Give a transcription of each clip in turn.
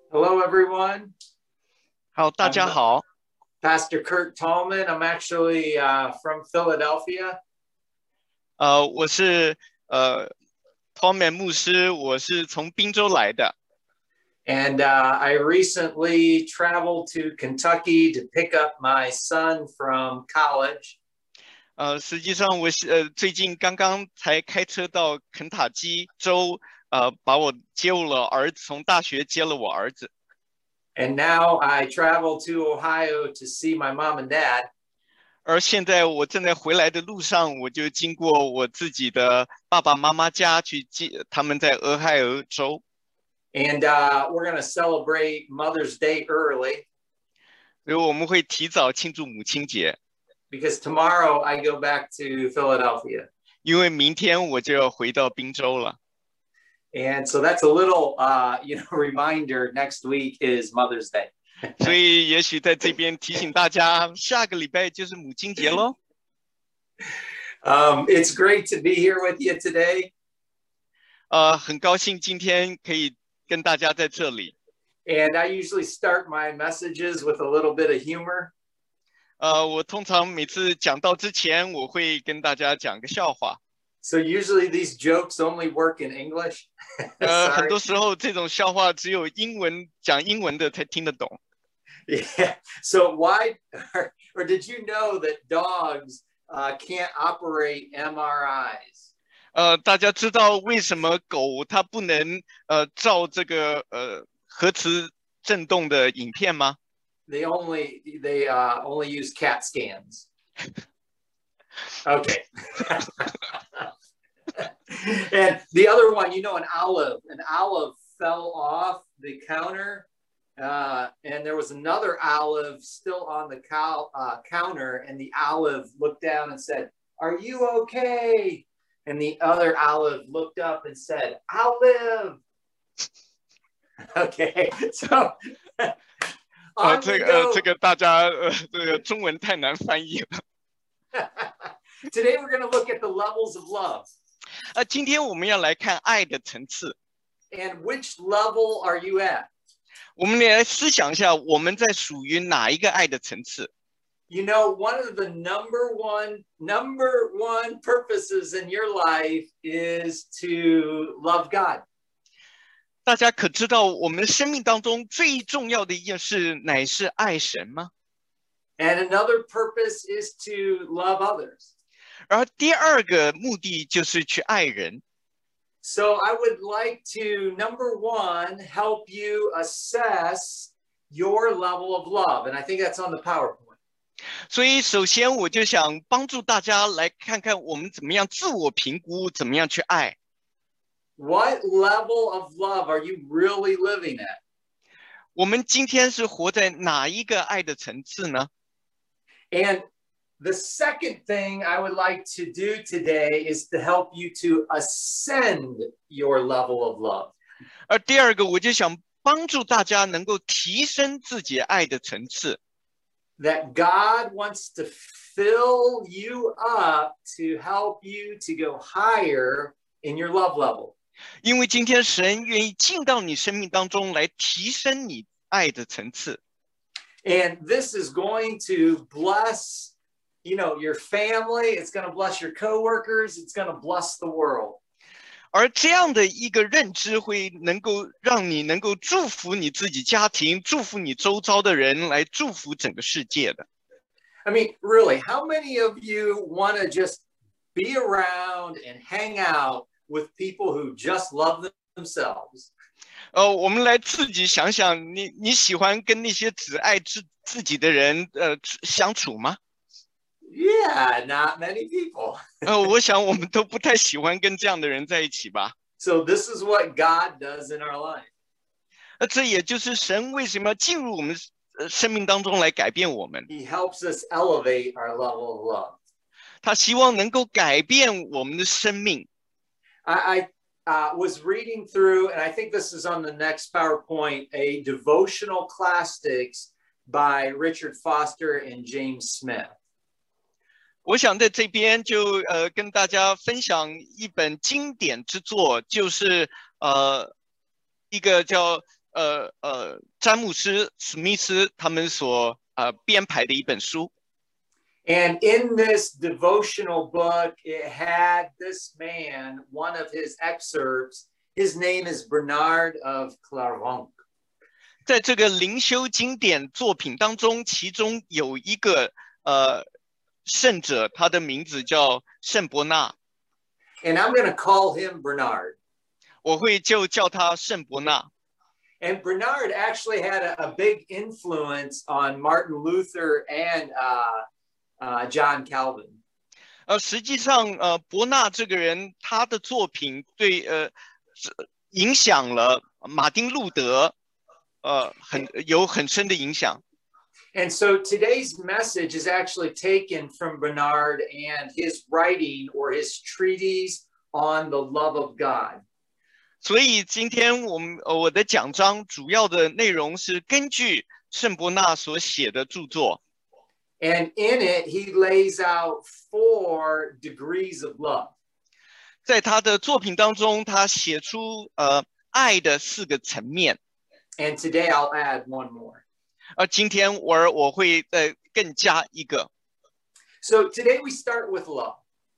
Hello, everyone. 好，大 I'm 家好， Pastor Kurt Tallman. I'm actually from Philadelphia. 我是Tom 牧师，我是从宾州来的。 And I recently traveled to Kentucky to pick up my son from college. 实际上最近刚刚才开车到肯塔基州，把我接了儿子，从大学接了我儿子。 And now I travel to Ohio to see my mom and dad. 而现在我正在回来的路上，我就经过我自己的爸爸妈妈家去接，他们在俄亥俄州。 And we're going to celebrate Mother's Day early 所以我们会提早庆祝母亲节， because tomorrow I go back to Philadelphia. 因为明天我就要回到宾州了。 And so that's a little, reminder. Next week is Mother's Day. 所以也许在这边提醒大家，下个礼拜就是母亲节咯。 It's great to be here with you today. 很高兴今天可以跟大家在这里。 And I usually start my messages with a little bit of humor. 我通常每次讲到之前，我会跟大家讲个笑话。 So usually these jokes only work in English. 很多时候这种笑话只有讲英文的才听得懂。 Yeah. So why, or did you know that dogs can't operate MRIs? 大家知道为什么狗它不能照这个核磁振动的影片吗？ They only use CAT scans. Okay. And the other one, an olive fell off the counter, and there was another olive still on the counter, and the olive looked down and said, "Are you okay?" And the other olive looked up and said, "I'll live." Okay, so 这个大家这个中文太难翻译了。 Today we're going to look at the levels of love. 今天我们要来看爱的层次。 And which level are you at? 我们来思想一下，我们在属于哪一个爱的层次？ One of the number one purposes in your life is to love God. 大家可知道，我们生命当中最重要的一件事，乃是爱神吗？ And another purpose is to love others. 而第二个目的就是去爱人。 So I would like to, number one, help you assess your level of love. And I think that's on the PowerPoint. 所以首先我就想帮助大家来看看我们怎么样自我评估，怎么样去爱。 What level of love are you really living at? 我们今天是活在哪一个爱的层次呢？ And the second thing I would like to do today is to help you to ascend your level of love. 而第二个，我就想帮助大家能够提升自己爱的层次。 That God wants to fill you up to help you to go higher in your love level. 因为今天神愿意进到你生命当中来提升你爱的层次。 And this is going to bless, your family. It's going to bless your coworkers. It's going to bless the world. 而这样的一个认知会能够让你能够祝福你自己家庭，祝福你周遭的人，来祝福整个世界的。 I mean, really, how many of you want to just be around and hang out with people who just love themselves? 我们来自己想想，你喜欢跟那些只爱自己的人相处吗？ Yeah, not many people. 我想我们都不太喜欢跟这样的人在一起吧。 So this is what God does in our life. 这也就是神为什么要进入我们生命当中来改变我们。 He helps us elevate our level of love. 他希望能够改变我们的生命。 I was reading through, and I think this is on the next PowerPoint, a devotional classics by Richard Foster and James Smith. 我想在这边就跟大家分享一本经典之作，就是一个叫詹姆斯史密斯他们所编排的一本书。 And in this devotional book, it had this man, one of his excerpts. His name is Bernard of Clairvaux. 在这个灵修经典作品当中，其中有一个圣者，他的名字叫圣伯纳。 And I'm going to call him Bernard. 我会就叫他圣伯纳。 And Bernard actually had a big influence on Martin Luther and John Calvin. 实际上，伯纳这个人，他的作品对影响了马丁路德，有很深的影响。 And so today's message is actually taken from Bernard and his writing or his treatise on the love of God. 所以今天我的讲章主要的内容是根据圣伯纳所写的著作。 And in it, he lays out 4 degrees of love. 在他的作品当中，他写出爱的4个层面。 And today I'll add one more. 今天我会更加一个。 So today we start with love.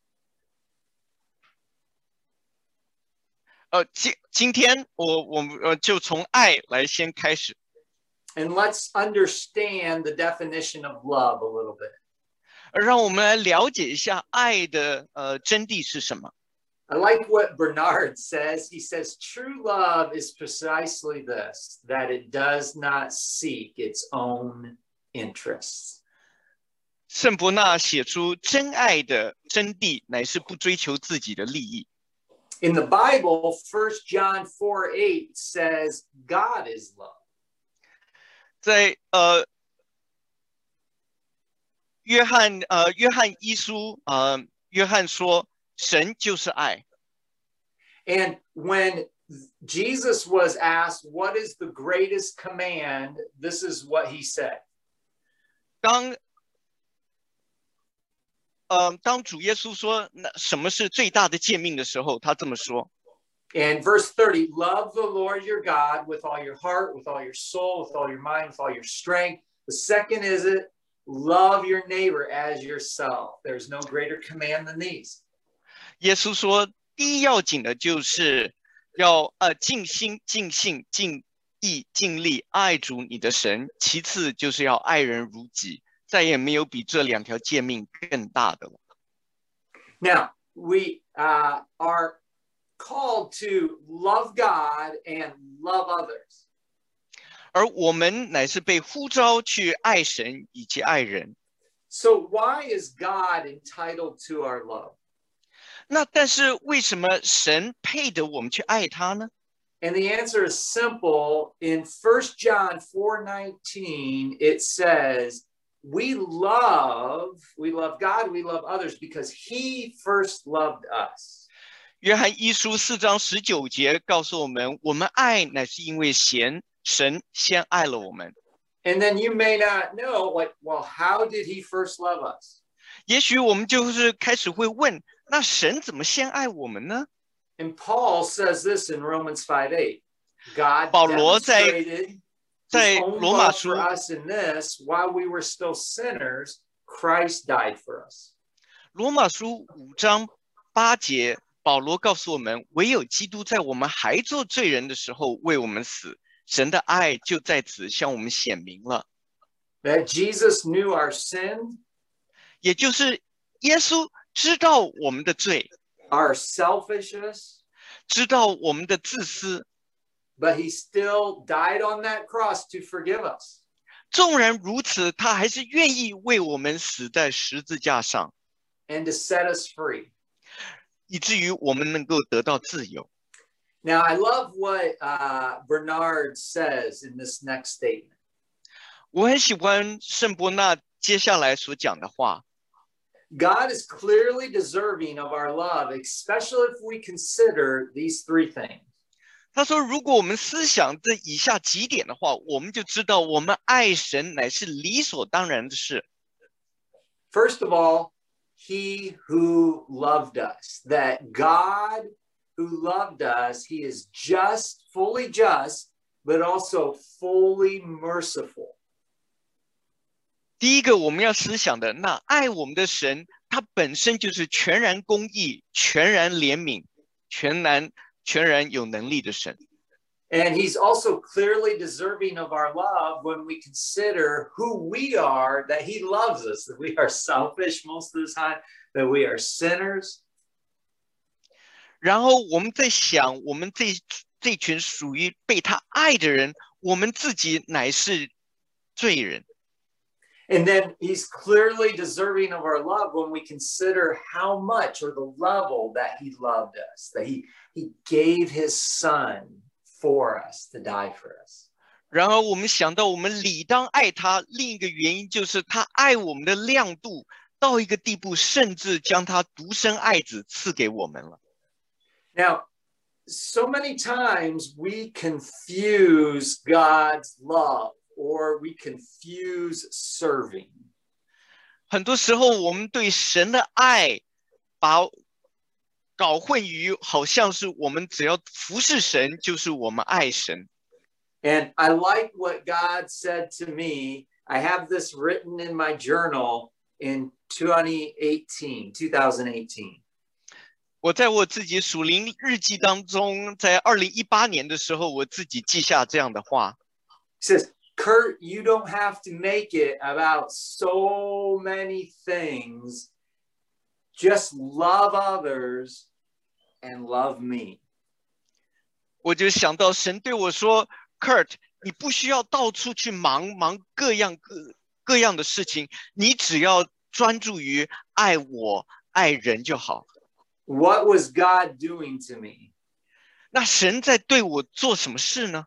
今天我们就从爱来先开始。 And let's understand the definition of love a little bit. 让我们来了解一下爱的真谛是什么。 I like what Bernard says. He says, true love is precisely this, that it does not seek its own interests. 圣伯纳写出真爱的真谛，乃是不追求自己的利益。 In the Bible, 1 John 4:8 says, God is love. 在约翰一书约翰说神就是爱。 And when Jesus was asked, what is the greatest command? This is what he said. 当主耶稣说那什么是最大的诫命的时候，他这么说。 And verse 30, love the Lord your God with all your heart, with all your soul, with all your mind, with all your strength. The second is it, love your neighbor as yourself. There's no greater command than these. 耶稣说，第一要紧的就是要尽心、尽性、尽意、尽力爱主你的神。其次就是要爱人如己，再也没有比这2条诫命更大的了。 Now, we are called to love God and love others. 而我们乃是被呼召去爱神以及爱人。 So why is God entitled to our love? 那但是为什么神配得我们去爱他呢？ And the answer is simple. In 1 John 4:19, it says, we love God, we love others because he first loved us. 约翰一书4章19节告诉我们，我们爱乃是因为神先爱了我们。 And then you may not know, like, well, how did he first love us? 也许我们就是开始会问，那神怎么先爱我们呢？ And Paul says this in Romans 5:8. God 保罗在 demonstrated his own 罗马 love 书 for us in this, while we were still sinners, Christ died for us. 罗马书5章8节，保罗告诉我们，唯有基督在我们还做罪人的时候为我们死，神的爱就在此向我们显明了。 That Jesus knew our sin, 也就是耶稣知道我们的罪， our selfishness, 知道我们的自私， but he still died on that cross to forgive us. 纵然如此，他还是愿意为我们死在十字架上， And to set us free. 以至于我们能够得到自由。 Now, I love what Bernard says in this next statement. 我很喜欢圣伯纳接下来所讲的话。 God is clearly deserving of our love, especially if we consider these 3 things. 他说，如果我们思想这以下几点的话，我们就知道我们爱神乃是理所当然的事。 First of all, he who loved us, that God who loved us, he is just, fully just, but also fully merciful. 第一个我们要思想的，那爱我们的神，他本身就是全然公义、全然怜悯、全然有能力的神。 And he's also clearly deserving of our love when we consider who we are, that he loves us, that we are selfish most of the time, that we are sinners. 然后我们在想，我们这群属于被他爱的人，我们自己乃是罪人。 And then he's clearly deserving of our love when we consider how much or the level that he loved us, that he gave his son for us to die for us. 然而我们想到我们理当爱他，另一个原因就是他爱我们的亮度到一个地步，甚至将他独生爱子赐给我们了。 Now, so many times we confuse God's love or we confuse serving. 很多时候我们对神的爱搞混于好像是我们只要服侍神就是我们爱神。 And I like what God said to me. I have this written in my journal in 2018. 我在我自己属灵日记当中，在2018年的时候，我自己记下这样的话。 It says, Kurt, you don't have to make it about so many things. Just love others and love me. 我就想到神对我说 ，Kurt， 你不需要到处去忙各样的事情，你只要专注于爱我、爱人就好。 What was God doing to me? 那神在对我做什么事呢？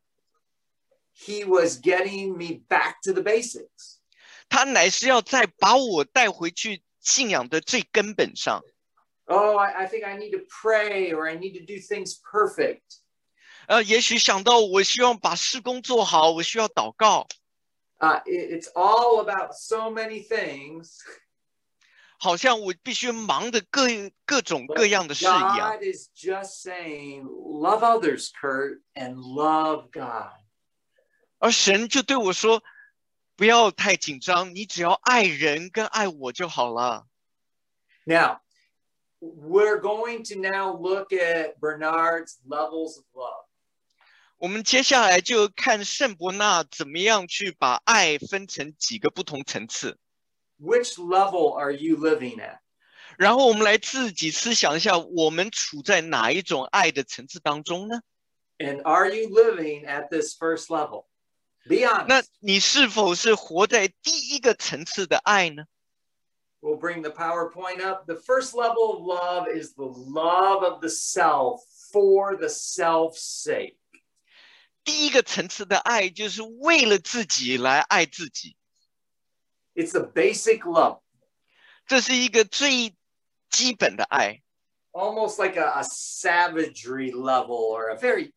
He was getting me back to the basics. 他乃是要再把我带回去信仰的最根本上。 Oh, I think I need to pray or I need to do things perfect. 也许想到我希望把事工做好，我需要祷告。 It's all about so many things. 好像我必须忙的各种各样的事一样。 God is just saying, love others, Kurt, and love God. 而神就对我说，不要太紧张，你只要爱人跟爱我就好了。 Now, we're going to now look at Bernard's levels of love. 我们接下来就看圣伯纳怎么样去把爱分成几个不同层次。 Which level are you living at? 然后我们来自己思想一下，我们处在哪一种爱的层次当中呢？ And are you living at this first level? Be honest. 那你是否是活在第一个层次的爱呢？ We'll bring the PowerPoint up. The first level of love is the love of the self for the self's sake. 第一个层次的爱就是为了自己来爱自己。 It's a basic love. 这是一个最基本的爱。 Almost like a savagery level or a very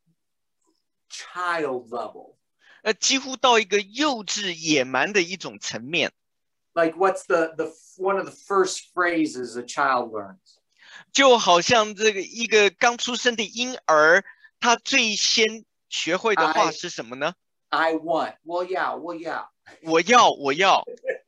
child level. 几乎到一个幼稚野蛮的一种层面。 Like what's the one of the first phrases a child learns? 就好像这个一个刚出生的婴儿，他最先学会的话是什么呢？ I want. Well, yeah. 我要。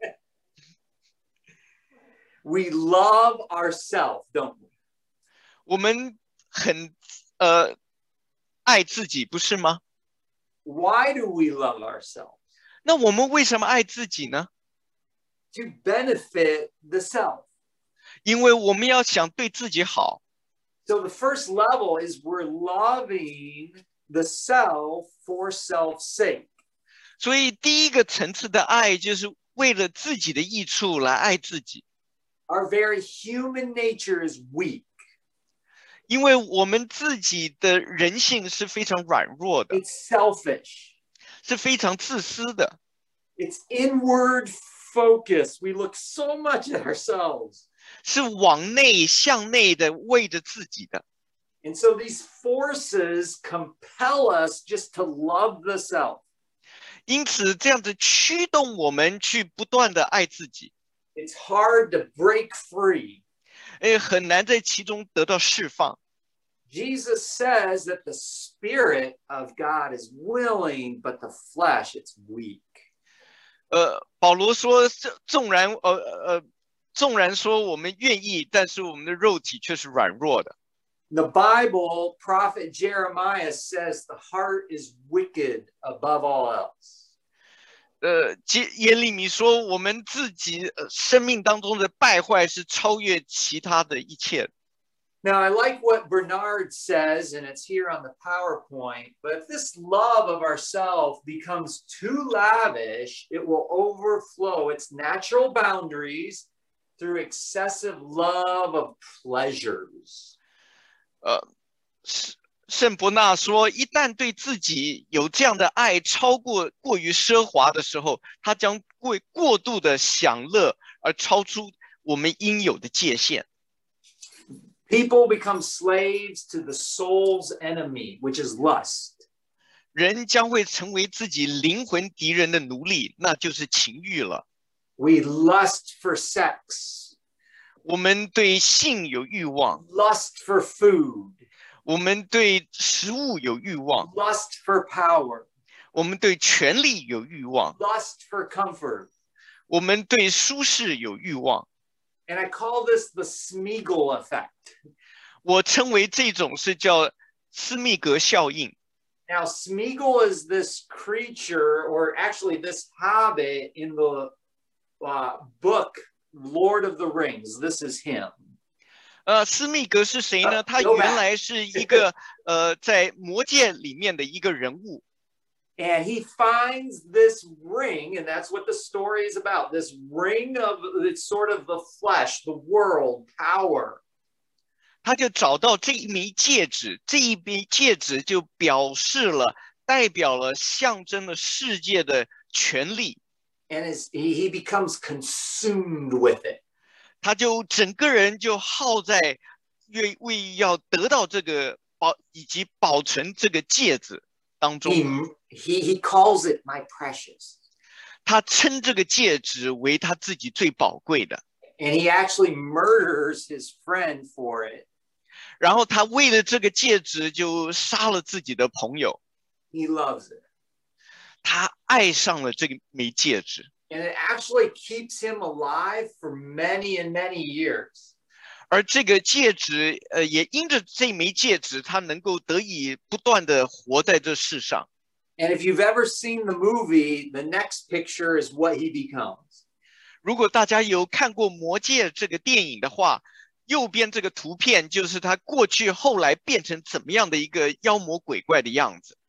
We love ourselves, don't we? 我们很爱自己，不是吗？ Why do we love ourselves? 那我们为什么爱自己呢？ To benefit the self. 因为我们要想对自己好。 So the first level is we're loving the self for self's sake. 所以第一个层次的爱就是为了自己的益处来爱自己。 Our very human nature is weak. 因为我们自己的人性是非常软弱的， It's selfish. 是非常自私的。 It's inward focus. We look so much at ourselves. 是往内向内的为着自己的。 And so these forces compel us just to love the self. 因此这样子驱动我们去不断的爱自己。 It's hard to break free. 很难在其中得到释放。 Jesus says that the Spirit of God is willing, but the flesh, it's weak. 保罗说，纵然说我们愿意，但是我们的肉体却是软弱的。 The Bible, prophet Jeremiah says the heart is wicked above all else. 耶利米说，我们自己生命当中的败坏是超越其他的一切。 Now, I like what Bernard says, and it's here on the PowerPoint, but if this love of ourselves becomes too lavish, it will overflow its natural boundaries through excessive love of pleasures. 圣伯纳说，一旦对自己有这样的爱超过过于奢华的时候，他将会过度的享乐而超出我们应有的界限。 People become slaves to the soul's enemy, which is lust. 人将会成为自己灵魂敌人的奴隶，那就是情欲了。 We lust for sex. 我们对性有欲望。 Lust for food. 我们对食物有欲望。 Lust for power. 我们对权力有欲望。 Lust for comfort. 我们对舒适有欲望。 And I call this the Smeagol effect. 我称为这种是叫斯密格效应。 Now, Smeagol is this creature, or actually this hobbit in the book Lord of the Rings. This is him. 斯密格是谁呢？他原来是一个在魔戒里面的一个人物。 And he finds this ring, and that's what the story is about. This ring of it's sort of the flesh, the world, power. 他就找到这一枚戒指，这一枚戒指就代表了象征了世界的权力。 And he becomes consumed with it. 他就整个人就耗在为要得到这个以及保存这个戒指当中。 He calls it my precious. 他称这个戒指为他自己最宝贵的。 And he actually murders his friend for it. 然后他为了这个戒指就杀了自己的朋友。 He loves it. 他爱上了这个枚戒指。 And it actually keeps him alive for many and many years. 而这个戒指，也因着这枚戒指，他能够得以不断的活在这世上。 And if you've ever seen the movie, the next picture is what he becomes. 如果大家有看过《魔戒》这个电影的话，右边这个图片就是他过去后来变成怎么样的一个妖魔鬼怪的样子。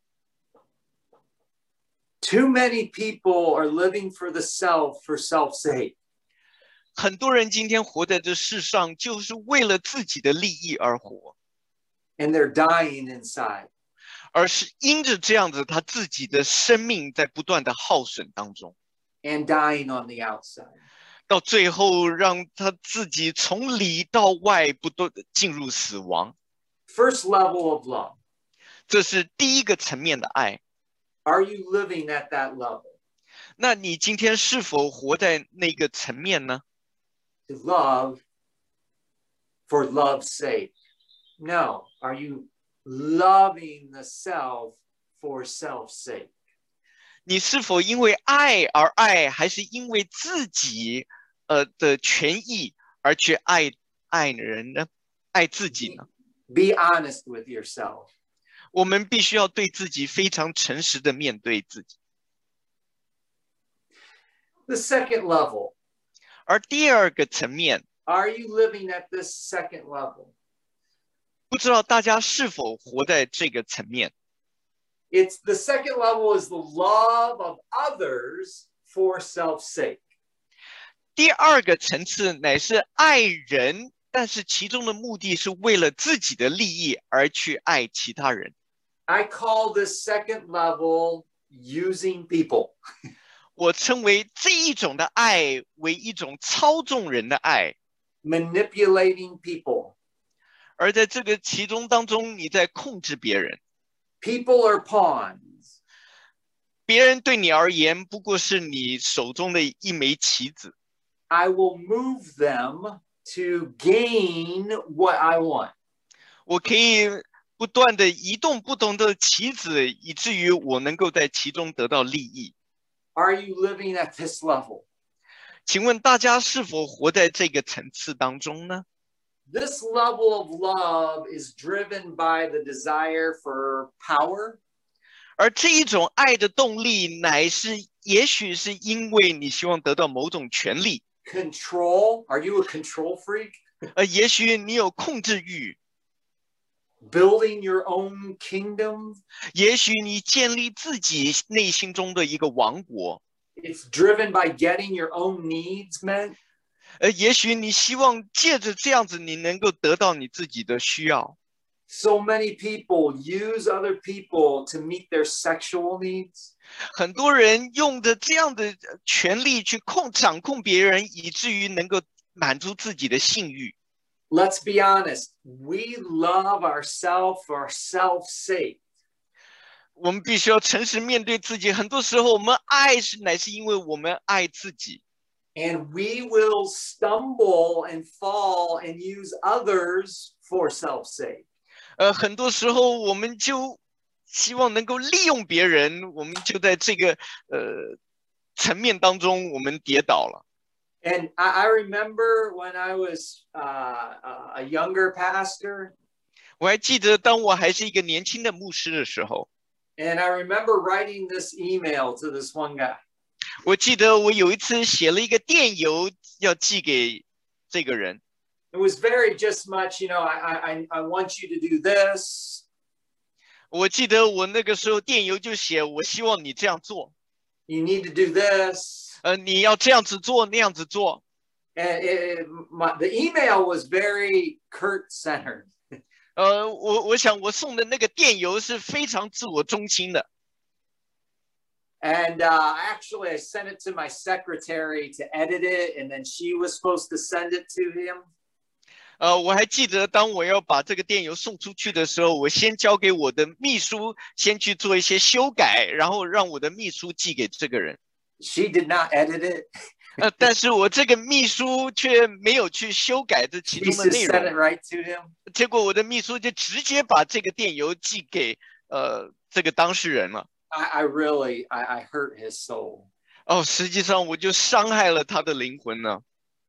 Too many people are living for the self for self's sake. 很多人今天活在这世上，就是为了自己的利益而活。 And they're dying inside. 而是因着这样子，他自己的生命在不断的耗损当中。 And dying on the outside. 到最后让他自己从里到外不断的进入死亡。 First level of love. 这是第一个层面的爱。 Are you living at that level? 那你今天是否活在那个层面呢？ To love for love's sake. No. Are you loving the self for self's sake? 你是否因为爱而爱，还是因为自己的权益而去爱人呢？爱自己呢？ Be honest with yourself. 我们必须要对自己非常诚实的面对自己。 The second level. 而第二个层面 Are you living at this second level? 不知道大家是否活在这个层面。 It's the second level is the love of others for self's sake. 第二个层次乃是爱人，但是其中的目的是为了自己的利益而去爱其他人。 I call this second level using people. 我称为这一种的爱为一种操纵人的爱。 Manipulating people. 而在这个其中当中，你在控制别人。 People are pawns. 别人对你而言不过是你手中的一枚棋子。 I will move them to gain what I want. 我可以不断的移动不同的棋子，以至于我能够在其中得到利益。 Are you living at this level? 请问大家是否活在这个层次当中呢？ This level of love is driven by the desire for power. 而这一种爱的动力，乃是也许是因为你希望得到某种权利。 Control. Are you a control freak? 也许你有控制欲。 Building your own kingdom. 也许你建立自己内心中的一个王国。 It's driven by getting your own needs met. 也许你希望借着这样子，你能够得到你自己的需要。 So many people use other people to meet their sexual needs. 很多人用着这样的权利去掌控别人，以至于能够满足自己的性欲。 Let's be honest. We love ourselves for ourselves' sake. 我们必须要诚实面对自己。很多时候，我们爱乃是因为我们爱自己。 And we will stumble and fall and use others for self's sake. 很多时候我们就希望能够利用别人，我们就在这个层面当中，我们跌倒了。 And I remember when I was a younger pastor. 我还记得当我还是一个年轻的牧师的时候。 And I remember writing this email to this one guy. 我记得我有一次写了一个电邮要寄给这个人。 It was very just much, I want you to do this. 我记得我那个时候电邮就写，我希望你这样做。 You need to do this. 你要这样子做，那样子做。 And the email was very Kurt-centered. 我想我送的那个电邮是非常自我中心的。 And actually, I sent it to my secretary to edit it, and then she was supposed to send it to him. 我还记得当我要把这个电邮送出去的时候，我先交给我的秘书，先去做一些修改，然后让我的秘书寄给这个人。 She did not edit it. 但是我这个秘书却没有去修改这其中的内 She just sent it 容。 right to him. 结果我的秘书就直接把这个电邮寄给这个当事人了。 I really hurt his soul. 实际上我就伤害了他的灵魂呢。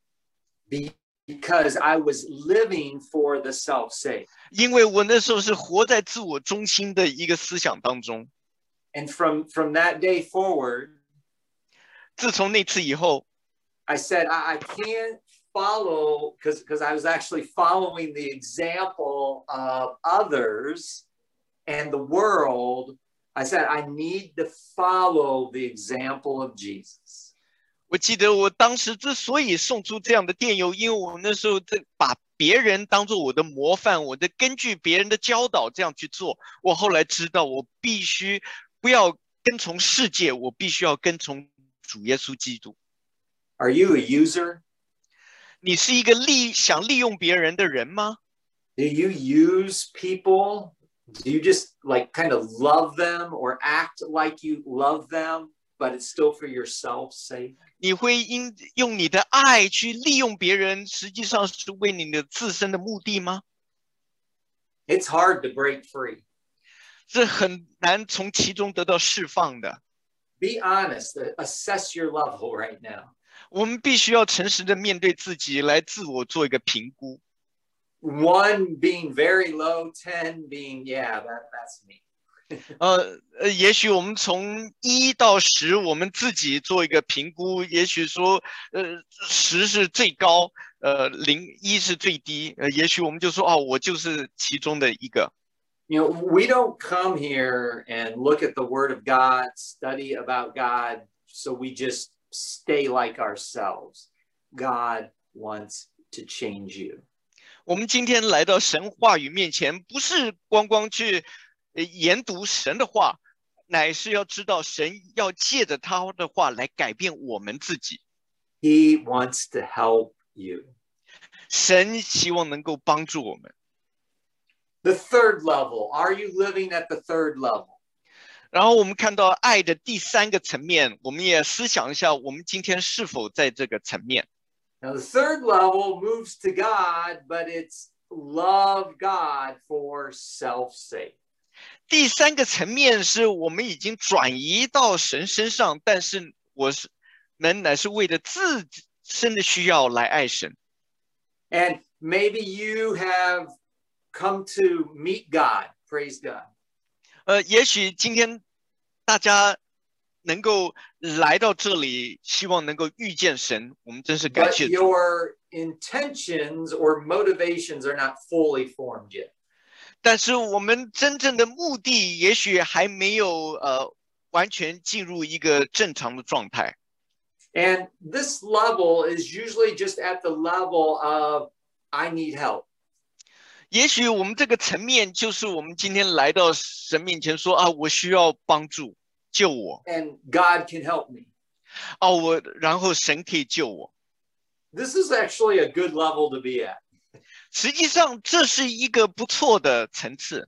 Because I was living for the self's sake. 因为我那时候是活在自我中心的一个思想当中。 And from that day forward, 自从那次以后 I said I can't follow because I was actually following the example of others and the world. I said I need to follow the example of Jesus. 我记得我当时之所以送出这样的电邮，因为我那时候把别人当作我的模范，我的根据别人的教导这样去做。我后来知道，我必须不要跟从世界，我必须要跟从主耶稣基督。 Are you a user? 你是一个想利用别人的人吗？ Do you use people? Do you just like kind of love them or act like you love them, but it's still for yourself's sake? 你会用你的爱去利用别人，实际上是为你的自身的目的吗？ It's hard to break free. 这很难从其中得到释放的。 Be honest. Assess your level right now. 我们必须要诚实的面对自己，来自我做一个评估。 1 being very low, 10 being, yeah, that's me. 也许我们从1到10，我们自己做一个评估。也许说，10是最高，1是最低。也许我们就说，我就是其中的一个。 We don't come here and look at the Word of God, study about God, so we just stay like ourselves. God wants to change you. 我们今天来到神话语面前，不是光光去研读神的话，乃是要知道神要借着他的话来改变我们自己。 He wants to help you. 神希望能够帮助我们。 The third level. Are you living at the third level? 然后我们看到爱的第3个层面，我们也思想一下，我们今天是否在这个层面。 Now, the third level moves to God, but it's love God for self's sake. 第三个层面是我们已经转移到神身上，但是乃是为了自身的需要来爱神。 And maybe you have come to meet God. Praise God. 也许今天大家能够来到这里，希望能够遇见神，我们真是感 But 谢主。 your intentions or motivations are not fully formed yet. 但是我们真正的目的，也许还没有完全进入一个正常的状态。 And this level is usually just at the level of, I need help. 也许我们这个层面就是我们今天来到神面前说啊，我需要帮助，救我。 And God can help me. 然后神可以救我。 This is actually a good level to be at. 实际上这是一个不错的层次，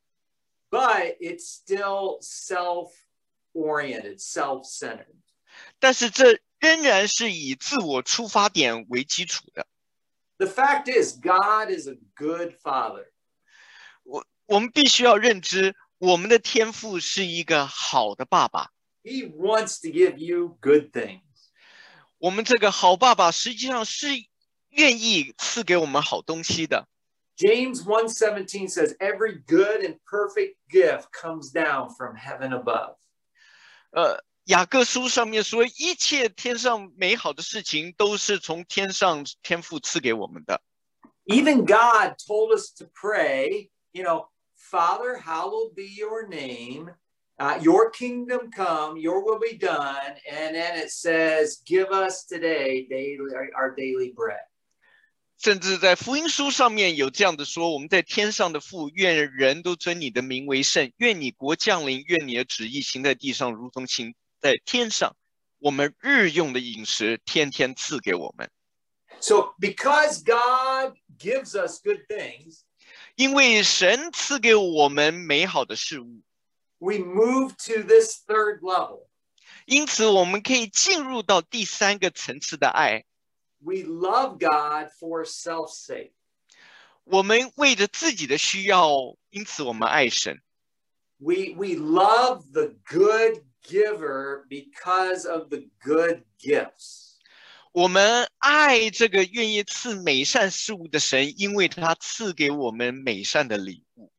But it's still self-oriented, self-centered. 但是这仍然是以自我出发点为基础的。 The fact is, God is a good father. 我们必须要认知，我们的天父是一个好的爸爸。 He wants to give you good things. 我们这个好爸爸实际上是愿意赐给我们好东西的。 James 1:17 says, every good and perfect gift comes down from heaven above. 雅各书上面说，一切天上美好的事情都是从天上天父赐给我们的。 Even God told us to pray, Father, hallowed be your name. Your kingdom come, your will be done. And then it says, give us today our daily bread. 甚至在福音书上面有这样的说，我们在天上的父，愿人都尊你的名为圣，愿你国降临，愿你的旨意行在地上，如同行在天上。我们日用的饮食，天天赐给我们。 So because God gives us good things, 因为神赐给我们美好的事物， we move to this third level. 因此我们可以进入到第三个层次的爱。 We love God for self's sake. 我们为着自己的需要，因此我们爱神。 We love the good giver because of the good gifts. 我们爱这个愿意赐美善事物的神，因为他赐给我们美善的礼物。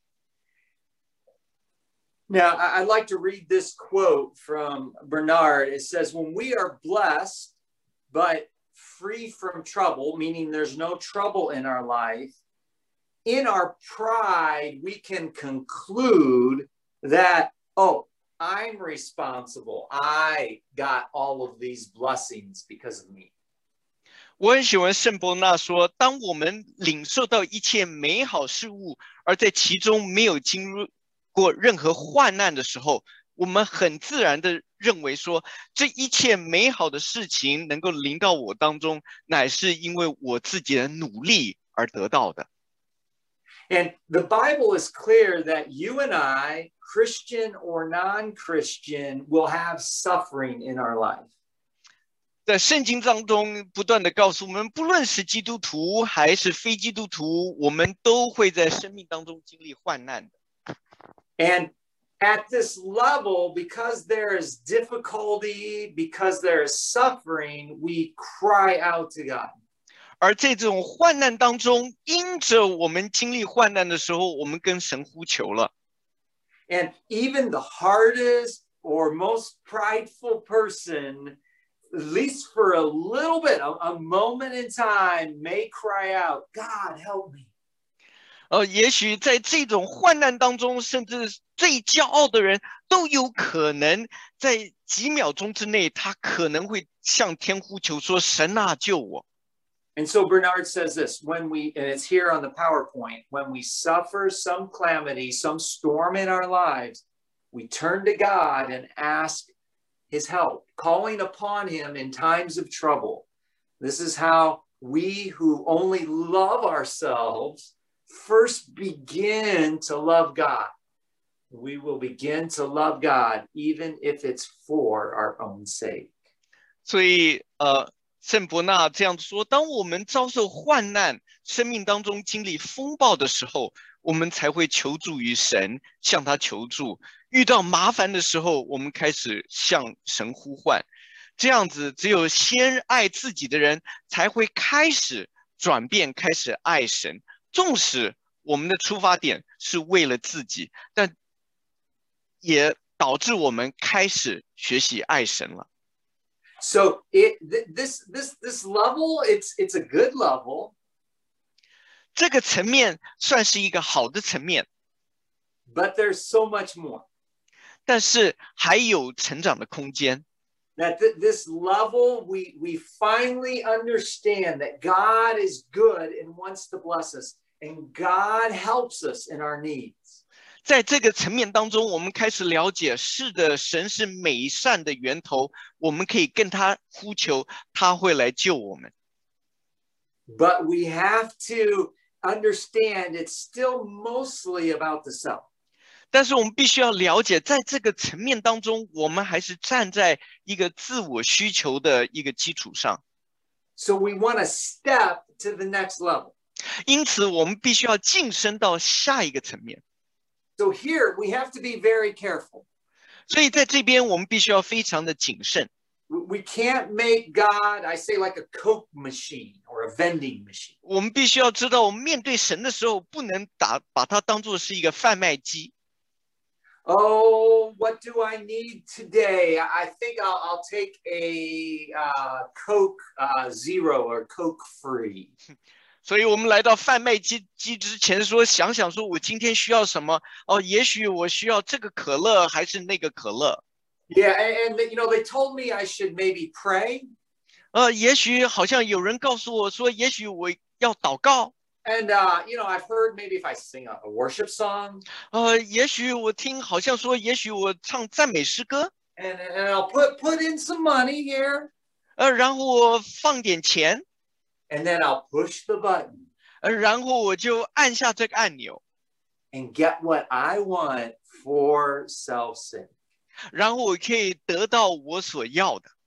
Now, I'd like to read this quote from Bernard. It says, when we are blessed, but free from trouble, meaning there's no trouble in our life, in our pride, we can conclude that, oh, I'm responsible. I got all of these blessings because of me. 我很喜欢圣伯纳说，当我们领受到一切美好事物，而在其中没有经历过任何患难的时候，我们很自然的认为说，这一切美好的事情能够临到我当中，乃是因为我自己的努力而得到的。 And the Bible is clear that you and I, Christian or non-Christian, will have suffering in our life. 在圣经当中不断的告诉我们，不论是基督徒还是非基督徒，我们都会在生命当中经历患难的。 And at this level, because there is difficulty, because there is suffering, we cry out to God. 而在这种患难当中，因着我们经历患难的时候，我们跟神呼求了。 And even the hardest or most prideful person, at least for a little bit, a moment in time, may cry out, God, help me. 也许在这种患难当中，甚至最骄傲的人都有可能在几秒钟之内，他可能会向天呼求说：“神啊，救我！” And so Bernard says this, and it's here on the PowerPoint, when we suffer some calamity, some storm in our lives, we turn to God and ask his help, calling upon him in times of trouble. This is how we who only love ourselves first begin to love God. We will begin to love God, even if it's for our own sake. 所以圣伯纳这样说：当我们遭受患难，生命当中经历风暴的时候，我们才会求助于神，向他求助。遇到麻烦的时候，我们开始向神呼唤。这样子，只有先爱自己的人，才会开始转变，开始爱神。纵使我们的出发点是为了自己，但也导致我们开始学习爱神了。 So this level, it's a good level. 这个层面算是一个好的层面， but there's so much more. 但是还有成长的空间。 That this level, we finally understand that God is good and wants to bless us, and God helps us in our needs. 在这个层面当中，我们开始了解，是的，神是美善的源头，我们可以跟他呼求，他会来救我们。 But we have to understand it's still mostly about the self. 但是我们必须要了解，在这个层面当中，我们还是站在一个自我需求的一个基础上。 So we want to step to the next level. 因此，我们必须要晋升到下一个层面。 So here we have to be very careful. 所以在这边，我们必须要非常的谨慎。 We can't make God, I say, like a Coke machine or a vending machine. 我们必须要知道，我们面对神的时候，不能把它当作是一个贩卖机。 Oh, what do I need today? I think I'll take a Coke Zero or Coke Free. 所以我们来到贩卖机之前说，想想说我今天需要什么？哦，也许我需要这个可乐还是那个可乐。 Yeah, and you know, they told me I should maybe pray. 也许好像有人告诉我说，也许我要祷告。 And you know, I've heard maybe if I sing a worship song. 也许我听好像说，也许我唱赞美诗歌。 And I'll put in some money here. 然后我放点钱。 And then I'll push the button. 然后我就按下这个按钮。 And get what I want for self-sake. 然后我可以得到我所要的。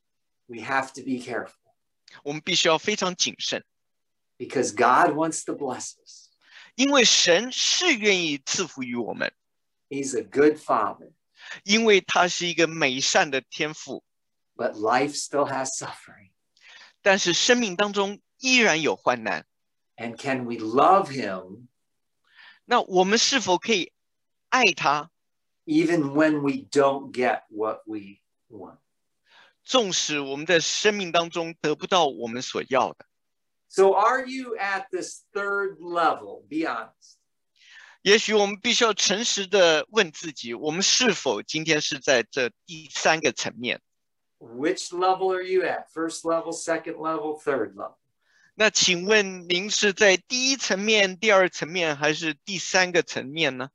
We have to be careful. 我们必须要非常谨慎。 Because God wants to bless us. 因为神是愿意赐福于我们。 He's a good father. 因为他是一个美善的天父。 But life still has suffering. 但是生命当中依然有患难。 And can we love him? 那我们是否可以爱他？ Even when we don't get what we want. 纵使我们的生命当中得不到我们所要的。 So are you at this third level? Be honest. 也许我们必须要诚实的问自己，我们是否今天是在这第三个层面？ Which level are you at? First level, second level, third level? 那请问您是在第一层面、第二层面，还是第三个层面呢？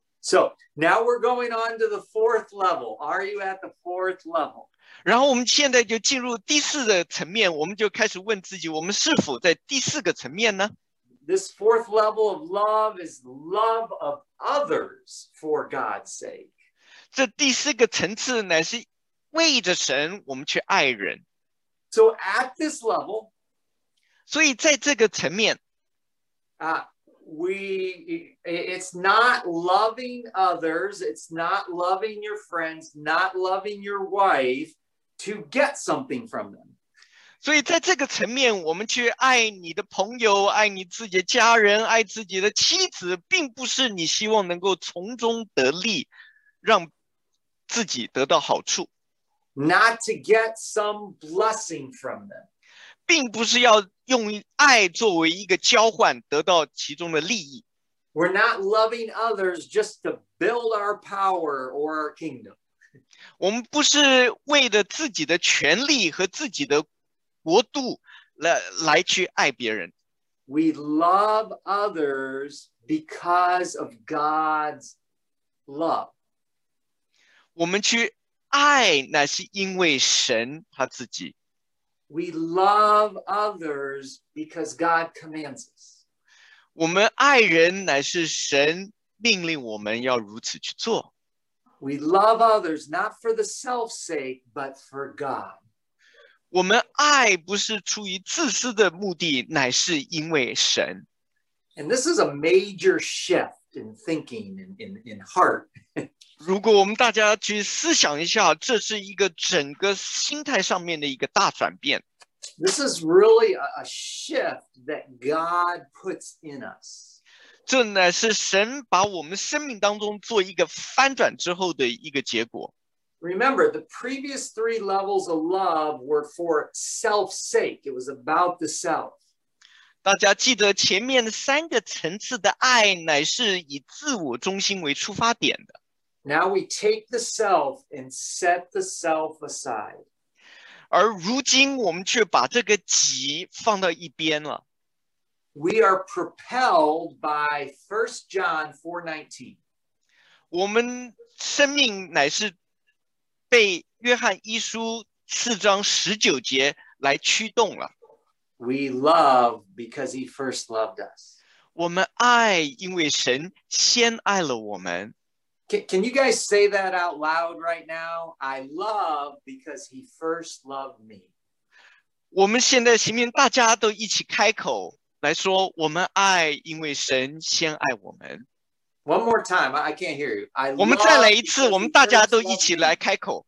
So now we're going on to the fourth level. Are you at the fourth level? 然后我们现在就进入第四个层面，我们就开始问自己，我们是否在第四个层面呢？ This fourth level of love is love of others for God's sake. 这第四个层次乃是为着神，我们去爱人。 So at this level, 所以在这个层面， it's not loving others, it's not loving your friends, not loving your wife to get something from them. 所以在这个层面，我们去爱你的朋友，爱你自己的家人，爱自己的妻子，并不是你希望能够从中得利，让自己得到好处。 Not to get some blessing from them. 并不是要用爱作为一个交换，得到其中的利益。 We're not loving others just to build our power or our kingdom. 我们不是为了自己的权利和自己的国度来去爱别人。 We love others because of God's love. 我们去爱，那是因为神他自己。 We love others because God commands us. 我们爱人，乃是神命令我们要如此去做。 We love others not for the self-sake, but for God. 我们爱不是出于自私的目的，乃是因为神。 And this is a major shift in thinking in heart. 如果我们大家去思想一下，这是一个整个心态上面的一个大转变。 This is really a shift that God puts in us. 这乃是神把我们生命当中做一个翻转之后的一个结果。 Remember, the previous 3 levels of love were for self's sake. It was about the self. 大家记得前面3个层次的爱乃是以自我中心为出发点的。 Now we take the self and set the self aside. 而如今我们却把这个己放到一边了。 We are propelled by 1 John 4:19. 我们生命乃是被约翰一书4章19节来驱动了。 We love because he first loved us. 我们爱，因为神先爱了我们。 Can you guys say that out loud right now? I love because he first loved me. 我们现在前面大家都一起开口来说，我们爱，因为神先爱我们。 One more time, I can't hear you. 我们再来一次，我们大家都一起来开口。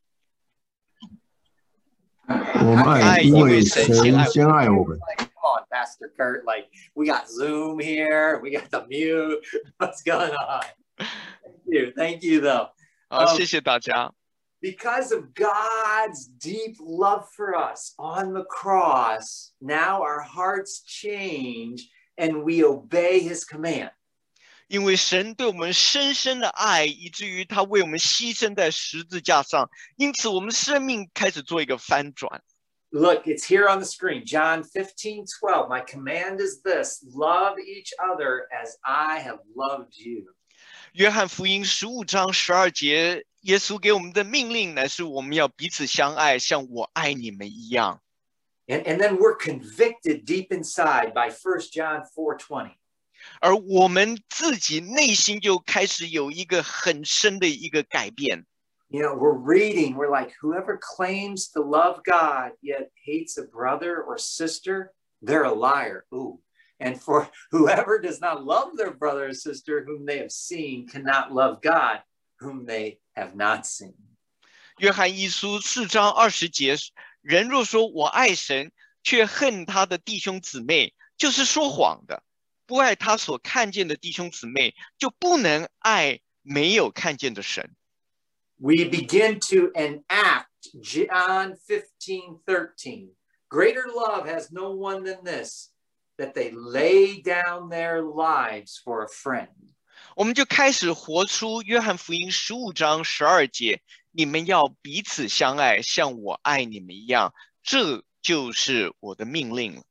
我们爱，因为神先爱我们。 Come on, Pastor Kurt. Like, we got Zoom here. We got the mute. What's going on? Thank you, though. 好，谢谢大家。 Because of God's deep love for us on the cross, now our hearts change and we obey his command. 因为神对我们深深的爱，以至于他为我们牺牲在十字架上，因此我们生命开始做一个翻转。 Look, it's here on the screen. John 15:12. My command is this: love each other as I have loved you. 约翰福音15章12节，耶稣给我们的命令乃是我们要彼此相爱，像我爱你们一样。 And then we're convicted deep inside by 1 John 4:20. 而我们自己内心就开始有一个很深的一个改变。 You know, we're reading, we're like, whoever claims to love God yet hates a brother or sister, they're a liar. Ooh. And for whoever does not love their brother or sister whom they have seen cannot love God whom they have not seen. 约翰一书4章20节，人若说我爱神，却恨他的弟兄姊妹，就是说谎的。不爱他所看见的弟兄姊妹，就不能爱没有看见的神。 We begin to enact John 15:13. Greater love has no one than this, that they lay down their lives for a friend. 我们就开始活出约翰福音15章12节，你们要彼此相爱，像我爱你们一样，这就是我的命令了。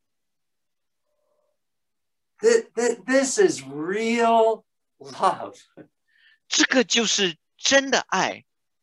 This is real love. 这个就是真的爱。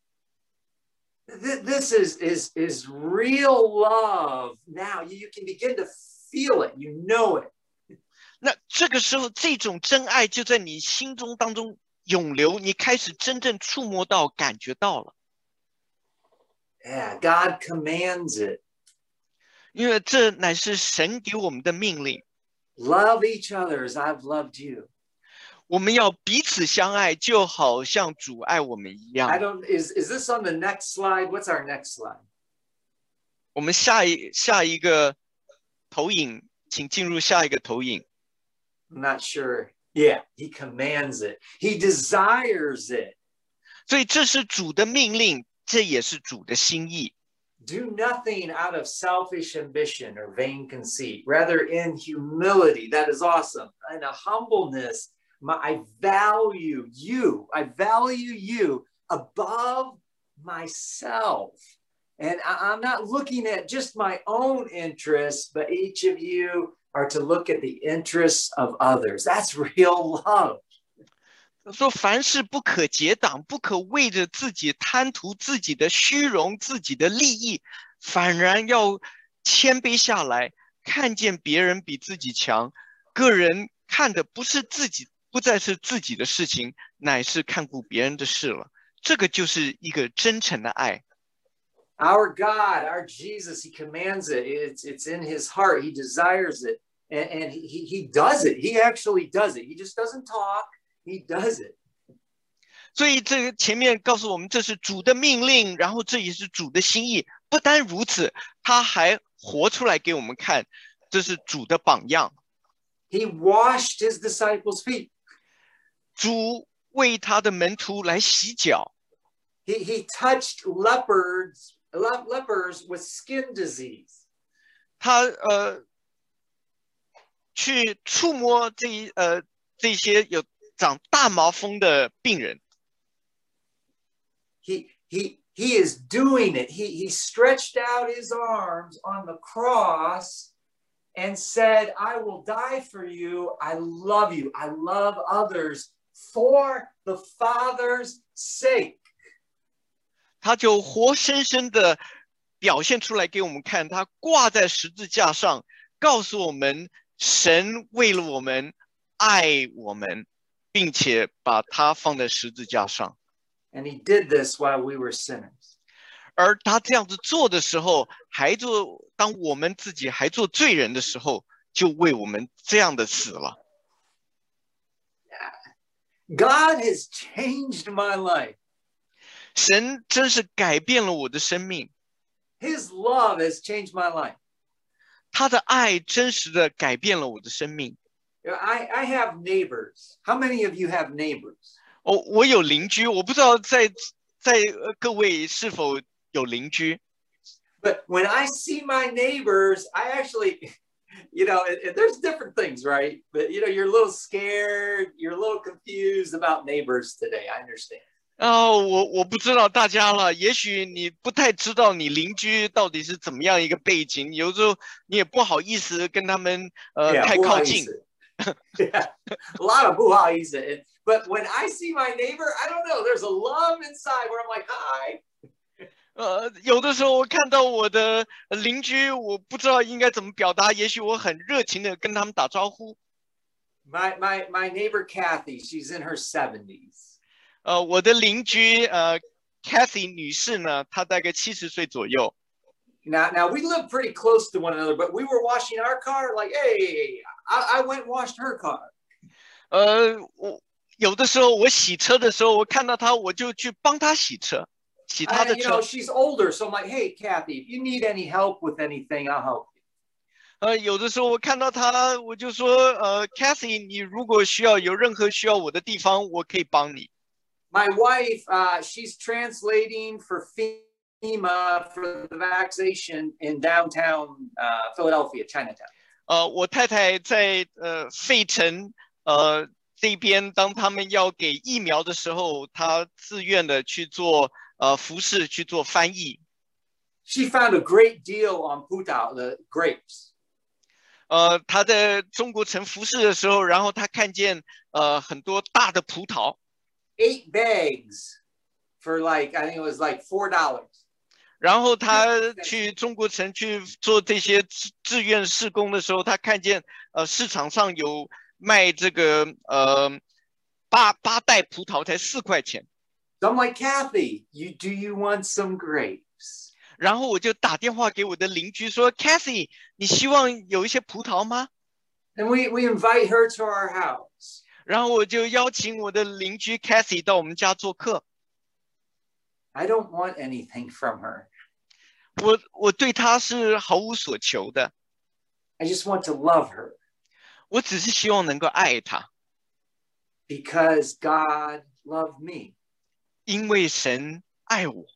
This is real love. Now you can begin to feel it. You know it. 那这个时候，这种真爱就在你心中当中涌流，你开始真正触摸到、感觉到了。 Yeah, God commands it. 因为这乃是神给我们的命令。 Love each other as I've loved you. 我们要彼此相爱，就好像主爱我们一样。 Is this on the next slide? What's our next slide? 我们下一个投影，请进入下一个投影。 I'm not sure. Yeah, he commands it. He desires it. 所以这是主的命令，这也是主的心意。 Do nothing out of selfish ambition or vain conceit. Rather, in humility, that is awesome. In a humbleness, I value you. I value you above myself. And I'm not looking at just my own interests, but each of you are to look at the interests of others. That's real love. 说凡事不可结党，不可为着自己贪图自己的虚荣、自己的利益，反然要谦卑下来，看见别人比自己强。个人看的不再是自己的事情，乃是看顾别人的事了。这个就是一个真诚的爱。 Our God, our Jesus, he commands it. It's in his heart. He desires it. And he does it. He actually does it. He just doesn't talk. He does it. 所以这个前面告诉我们，这是主的命令，然后这也是主的心意。不单如此，他还活出来给我们看，这是主的榜样。 He washed his disciples' feet. 主为他的门徒来洗脚。 He touched lepers with skin disease. 他去触摸这些有长大麻风的病人。 He is doing it. He stretched out his arms on the cross and said, I will die for you. I love you. I love others for the Father's sake. 他就活生生的表现出来给我们看，他挂在十字架上，告诉我们，神为了我们爱我们，并且把他放在十字架上。 And he did this while we were sinners. 而他这样子做的时候，当我们自己还做罪人的时候，就为我们这样的死了。 God has changed my life. 神真是改变了我的生命。 His love has changed my life. 他的爱真实的改变了我的生命。 I have neighbors. How many of you have neighbors? 我有邻居，我不知道在各位是否有邻居。 But when I see my neighbors, I actually, there's different things, right? But, you're a little scared. You're a little confused about neighbors today. I understand. 我不知道大家了，也许你不太知道你邻居到底是怎么样一个背景，有时候你也不好意思跟他们太靠近。 Yeah, a lot of 不好意思. But when I see my neighbor, I don't know. There's a love inside where I'm like, hi. 有的时候我看到我的邻居，我不知道应该怎么表达，也许我很热情的跟他们打招呼。 My neighbor Kathy, she's in her 70s. 我的邻居Kathy 女士呢，她大概70岁左右。 Now we live pretty close to one another, but we were washing our car. Like, hey, I went and washed her car. 有的时候我洗车的时候，我看到她，我就去帮她洗车，洗她的车。 She's older, so I'm like, hey, Kathy, if you need any help with anything, I'll help you. 有的时候我看到她，我就说Kathy， 你如果有任何需要我的地方，我可以帮你。 My wife, she's translating for FEMA for the vaccination in downtown Philadelphia, Chinatown. 我太太在费城这边，当他们要给疫苗的时候，她自愿的去做服侍，去做翻译。 She found a great deal on putao, the grapes. 她在中国城服侍的时候，然后她看见很多大的葡萄。 8 bags for I think it was $4. 然后他去中国城去做这些志愿事工的时候，他看见市场上有卖这个8袋葡萄才4块钱。 So I'm like, Kathy, do you want some grapes? 然后我就打电话给我的邻居说 ，Kathy， 你希望有一些葡萄吗？ And we invite her to our house. 然后我就邀请我的邻居 Kathy 到我们家做客。 I don't want anything from her. 我对她是毫无所求的。 I just want to love her. 我只是希望能够爱她。 Because God loved me. 因为神爱我。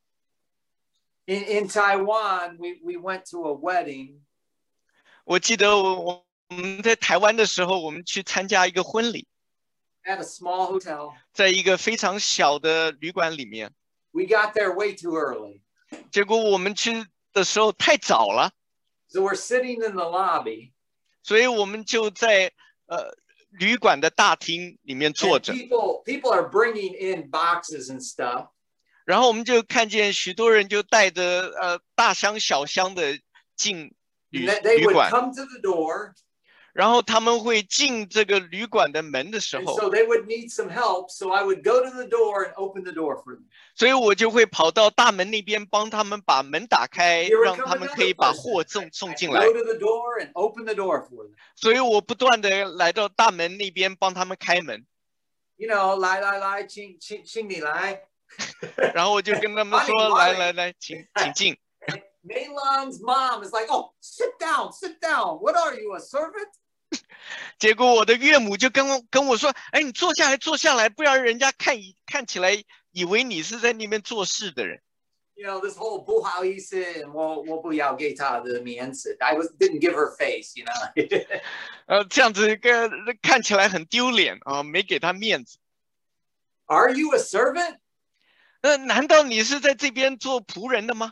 In Taiwan, we went to a wedding. 我记得我们在台湾的时候，我们去参加一个婚礼。 At a small hotel. 在一个非常小的旅馆里面。 We got there way too early. 结果我们去的时候太早了。 So we're sitting in the lobby. 所以我们就在旅馆的大厅里面坐着。 People are bringing in boxes and stuff. 然后我们就看见许多人就带着大箱小箱的进旅馆。 They would come to the door. 然后他们会进这个旅馆的门的时 And 候， so they would need some help. So I would go to the door and open the door for them. 所以我就会跑到大门那边帮他们把门打开， Here would 让 come 他们可 another 以把 person. 货送 I 进 go 来。 to the door and open the door for them. 所以我不断的来到大门那边帮他们开门， You know, 来，请你来。 然后我就跟他们说 Honey, 来，请进。 Maylon's mom is like, oh, sit down. What are you, a servant? 结果我的岳母就跟我说，哎，你坐下来，不然人家看起来以为你是在那边做事的人。 You know, this whole 不好意思 and 我不要给她的面子. didn't give her face, you know. 这样子看起来很丢脸啊，没给他面子。 Are you a servant? 难道你是在这边做仆人的吗？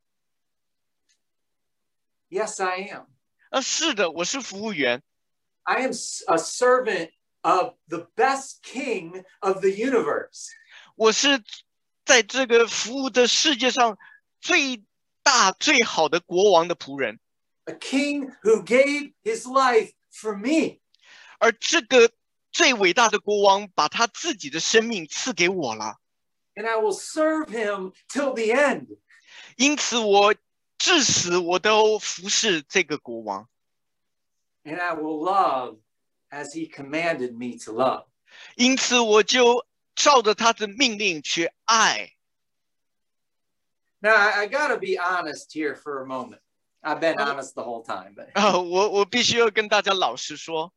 Yes, I am. 是的，我是服务员。 I am a servant of the best king of the universe. 我是在这个服务的世界上最大最好的国王的仆人。 A king who gave his life for me. 而这个最伟大的国王把他自己的生命赐给我了。 And I will serve him till the end. 因此我至死我都服侍这个国王。 And I will love as he commanded me to love. 因此我就照着他的命令去爱。 Now, I got to be honest here for a moment. I've been honest the whole time. But 我必须要跟大家老实说，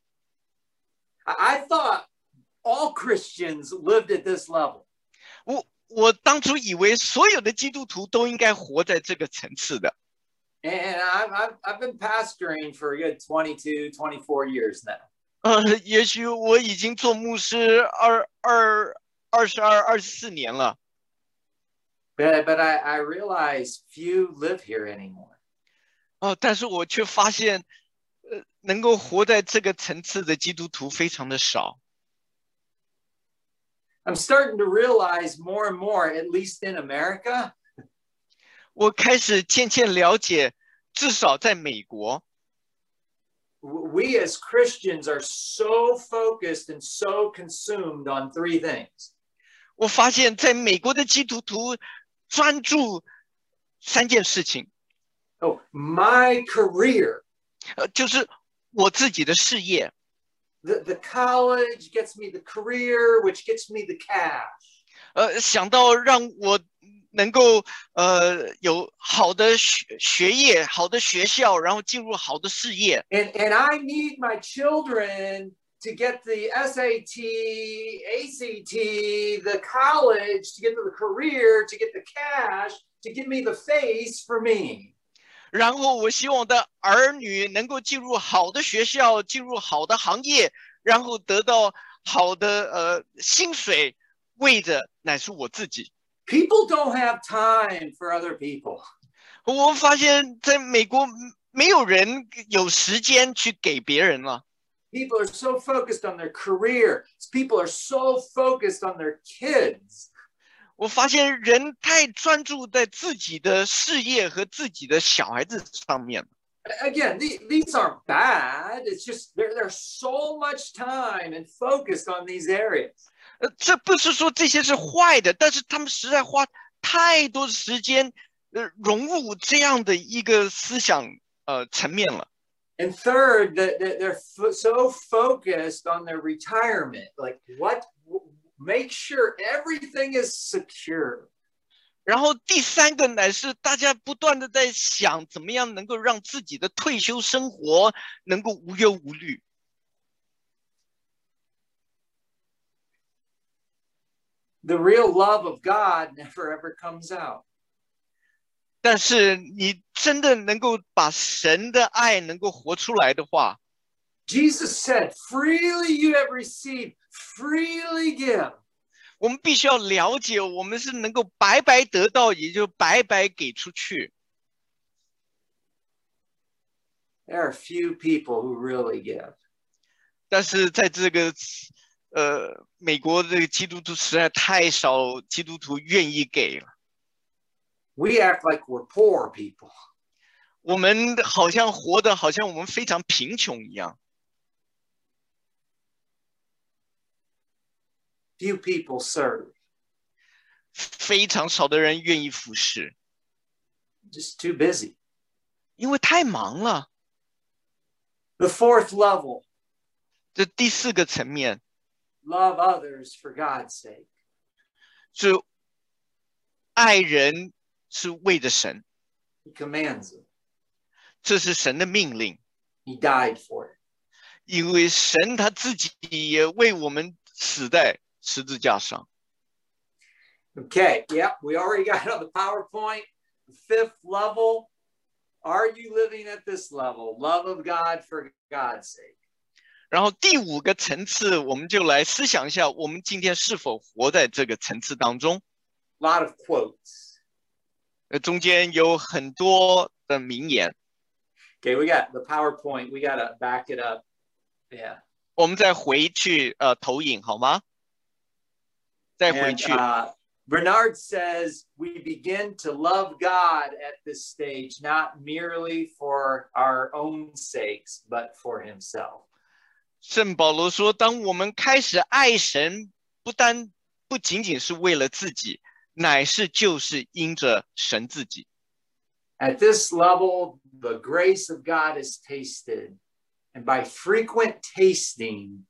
I thought all Christians lived at this level. 我当初以为所有的基督徒都应该活在这个层次的。 And I've been pastoring for a good 22, 24 years now. 也许我已经做牧师24年了。 But I realize few live here anymore. 但是我却发现，能够活在这个层次的基督徒非常的少。 I'm starting to realize more and more, at least in America, 我开始渐渐了解，至少在美国， we as Christians are so focused and so consumed on three things. 我发现在美国的基督徒专注3件事情， Oh, my career. 就是我自己的事业， The college gets me the career, which gets me the cash. 想到让我能够有好的学业、好的学校，然后进入好的事业。 And I need my children to get the SAT, ACT, the college, to get the career, to get the cash, to give me the face for me. 然后我希望我的儿女能够进入好的学校，进入好的行业，然后得到好的薪水，为的乃是我自己。 People don't have time for other people. 我发现在美国没有人有时间去给别人了。 People are so focused on their career. People are so focused on their kids. 我发现人太专注在自己的事业和自己的小孩子上面了。 Again, these aren't bad. It's just there's so much time and focus on these areas. 这不是说这些是坏的，但是他们实在花太多的时间融入这样的一个思想层面了。 And third, they're so focused on their retirement. Like make sure everything is secure. 然后第3个乃是大家不断的在想，怎么样能够让自己的退休生活能够无忧无虑。 The real love of God never ever comes out. 但是你真的能够把神的爱能够活出来的话， Jesus said, freely you have received, freely give. 我们必须要了解，我们是能够白白得到，也就白白给出去。 There are few people who really give. 但是在这个美国这个基督徒实在太少基督徒愿意给了。 We act like we're poor people. 我们好像活得好像我们非常贫穷一样。 Few people serve. 非常少的人愿意服侍， Just too busy. 因为太忙了。 The fourth level. 这第4个层面 Love others for God's sake. 是爱人是为着神， He commands it. 这是神的命令， He died for it. 因为神他自己也为我们死在十字架上。 Okay, yep, we already got on the PowerPoint. The 5th level. Are you living at this level? Love of God for God's sake. 然后第5个层次，我们就来思想一下，我们今天是否活在这个层次当中。 A lot of quotes. 中间有很多的名言。 Okay, we got the PowerPoint. We got to back it up. Yeah. 我们再回去投影好吗？再回 And 去。 Bernard says we begin to love God at this stage, not merely for our own sakes, but for himself. 圣保罗说，当我们开始爱神，不仅仅是为了自己，乃是就是因着神自己。 At this level, the grace of God is tasted, and by frequent tasting,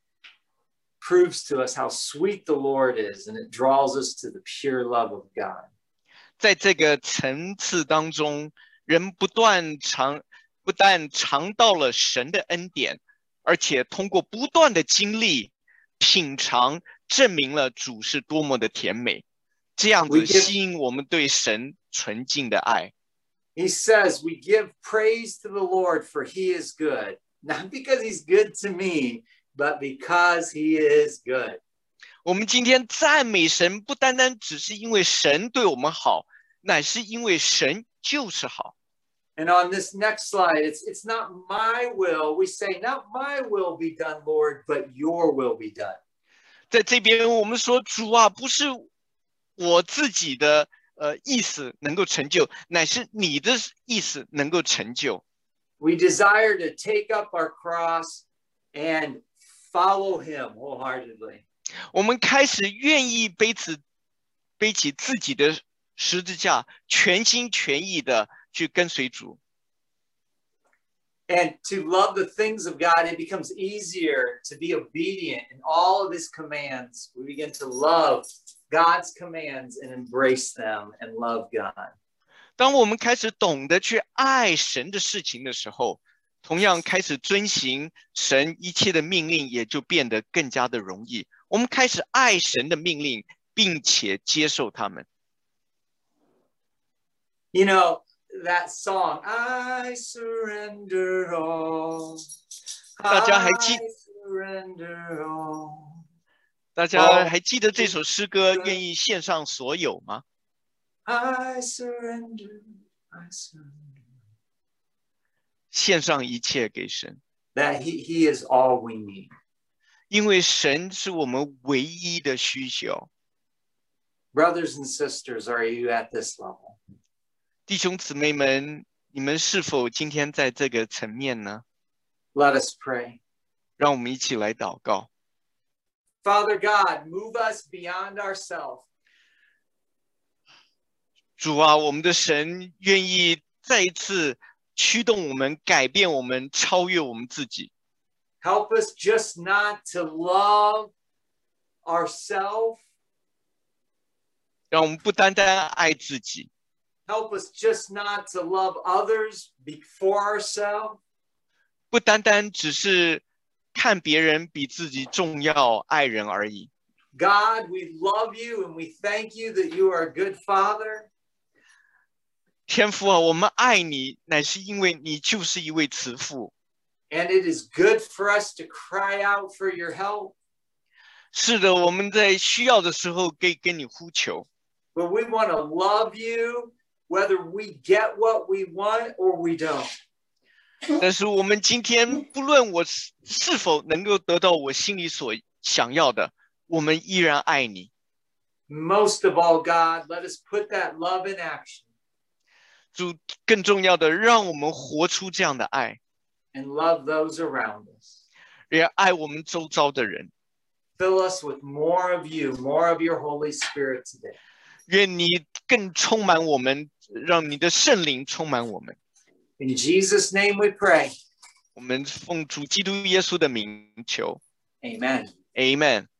proves to us how sweet the Lord is, and it draws us to the pure love of God. 在这个层次当中，人不但尝到了神的恩典，而且通过不断的经历、品尝，证明了主是多么的甜美，这样子吸引我们对神纯净的爱。 He says, we give praise to the Lord for he is good, not because he's good to me, but because he is good. 我们今天赞美神，不单单只是因为神对我们好，乃是因为神就是好。 And on this next slide, it's not my will. We say, not my will be done, Lord, but your will be done. 在这边我们说，主啊，不是我自己的意思能够成就，乃是你的意思能够成就。 We desire to take up our cross and follow him wholeheartedly. 我们开始愿意背起自己的十字架，全心全意的去跟随主。 And to love the things of God, it becomes easier to be obedient in all of his commands. We begin to love God's commands and embrace them and love God. 当我们开始懂得去爱神的事情的时候，同样开始遵行神一切的命令，也就变得更加的容易。我们开始爱神的命令，并且接受他们。 You know, that song, I surrender all. 大家还 I surrender all. 大家还记得这首诗歌愿意献上所有吗？ I surrender, I surrender. 献上一切给神， That he is all we need. 因为神是我们唯一的需求。 Brothers and sisters, are you at this level? 弟兄姊妹们，你们是否今天在这个层面呢？ Let us pray. 让我们一起来祷告。 Father God, move us beyond ourselves. 主啊，我们的神愿意再一次驱动我们，改变我们，超越我们自己。 Help us just not to love ourselves. 让我们不单单爱自己， Help us just not to love others before ourselves. 不单单只是看别人比自己重要，爱人而已。 God, we love you and we thank you that you are a good father. 天父啊，我们爱你，乃是因为你就是一位慈父。 And it is good for us to cry out for your help. 是的，我们在需要的时候可以跟你呼求， But we want to love you whether we get what we want or we don't. 但是我们今天不论我是否能够得到我心里所想要的，我们依然爱你。 Most of all, God, let us put that love in action. 主，更重要的，让我们活出这样的爱， and love those around us. 也爱我们周遭的人。 Fill us with more of you, more of your Holy Spirit today. 愿你更充满我们，让你的圣灵充满我们。 In Jesus' name we pray. 我们奉主基督耶稣的名求 Amen. ，Amen。